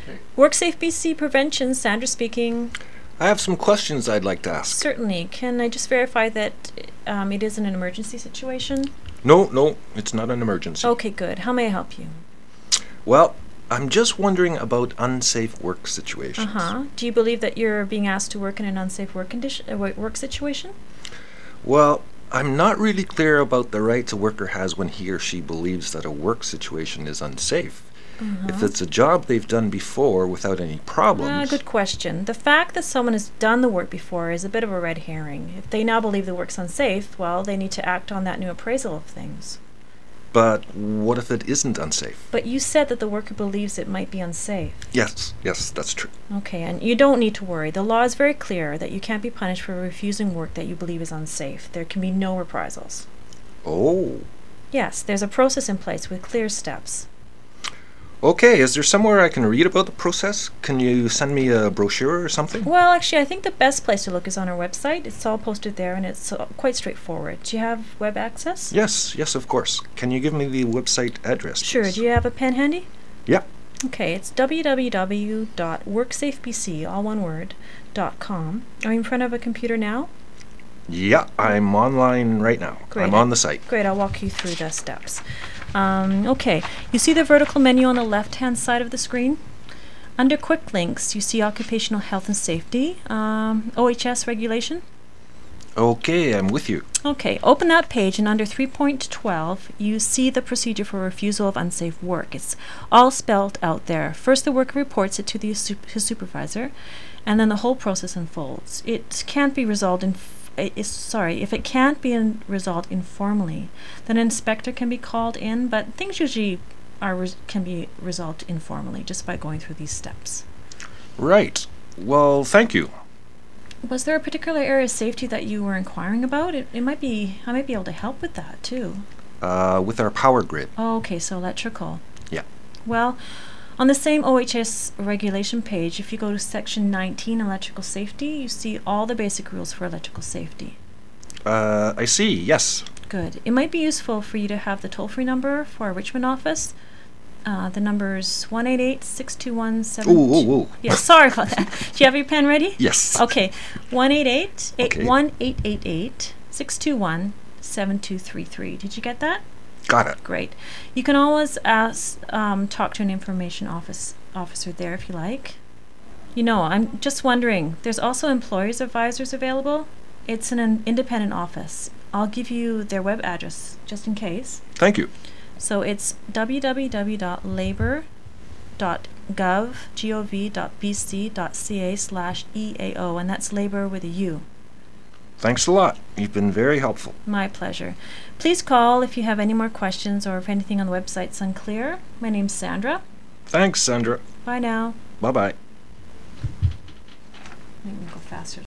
WorkSafe BC Prevention, Sandra speaking. I have some questions I'd like to ask. Certainly. Can I just verify that it isn't an emergency situation? No, it's not an emergency. Okay, good. How may I help you? Well, I'm just wondering about unsafe work situations. Do you believe that you're being asked to work in an unsafe work situation? Well, I'm not really clear about the rights a worker has when he or she believes that a work situation is unsafe. If it's a job they've done before without any problems... Good question. The fact that someone has done the work before is a bit of a red herring. If they now believe the work's unsafe, well, they need to act on that new appraisal of things. But what if it isn't unsafe? But you said that the worker believes it might be unsafe. Yes, that's true. Okay, and you don't need to worry. The law is very clear that you can't be punished for refusing work that you believe is unsafe. There can be no reprisals. Oh. Yes, there's a process in place with clear steps. Okay, is there somewhere I can read about the process? Can you send me a brochure or something? Well, actually, I think the best place to look is on our website. It's all posted there, and it's quite straightforward. Do you have web access? Yes, of course. Can you give me the website address, Sure. please? Do you have a pen handy? Yeah. Okay, it's www.worksafebc, all one word, .com. Are you in front of a computer now? Yeah, I'm online right now. Great. I'm on the site. Great, I'll walk you through the steps. Okay, you see the vertical menu on the left-hand side of the screen? Under Quick Links, you see Occupational Health and Safety, OHS regulation. Okay, I'm with you. Okay, open that page, and under 3.12, you see the procedure for refusal of unsafe work. It's all spelled out there. First, the worker reports it to his supervisor, and then the whole process unfolds. It can't be resolved if it can't be resolved informally, then an inspector can be called in, but things usually can be resolved informally just by going through these steps. Right. Well, thank you. Was there a particular area of safety that you were inquiring about? I might be able to help with that too. With our power grid. Oh, okay, so electrical. Yeah. Well, on the same OHS regulation page, if you go to section 19, electrical safety, you see all the basic rules for electrical safety. I see, yes. Good. It might be useful for you to have the toll-free number for our Richmond office. The number's 188-621-72... Ooh. Yeah, sorry about that. Do you have your pen ready? Yes. Okay. 188-621-7233. Did you get that? Got it. Great. You can always talk to an information officer there if you like. I'm just wondering, there's also employers advisors available. It's an independent office. I'll give you their web address just in case. Thank you. So it's www.labor.gov.bc.ca/EAO, and that's labor with a U. Thanks a lot. You've been very helpful. My pleasure. Please call if you have any more questions or if anything on the website's unclear. My name's Sandra. Thanks, Sandra. Bye now. Bye-bye. I'm going to go faster.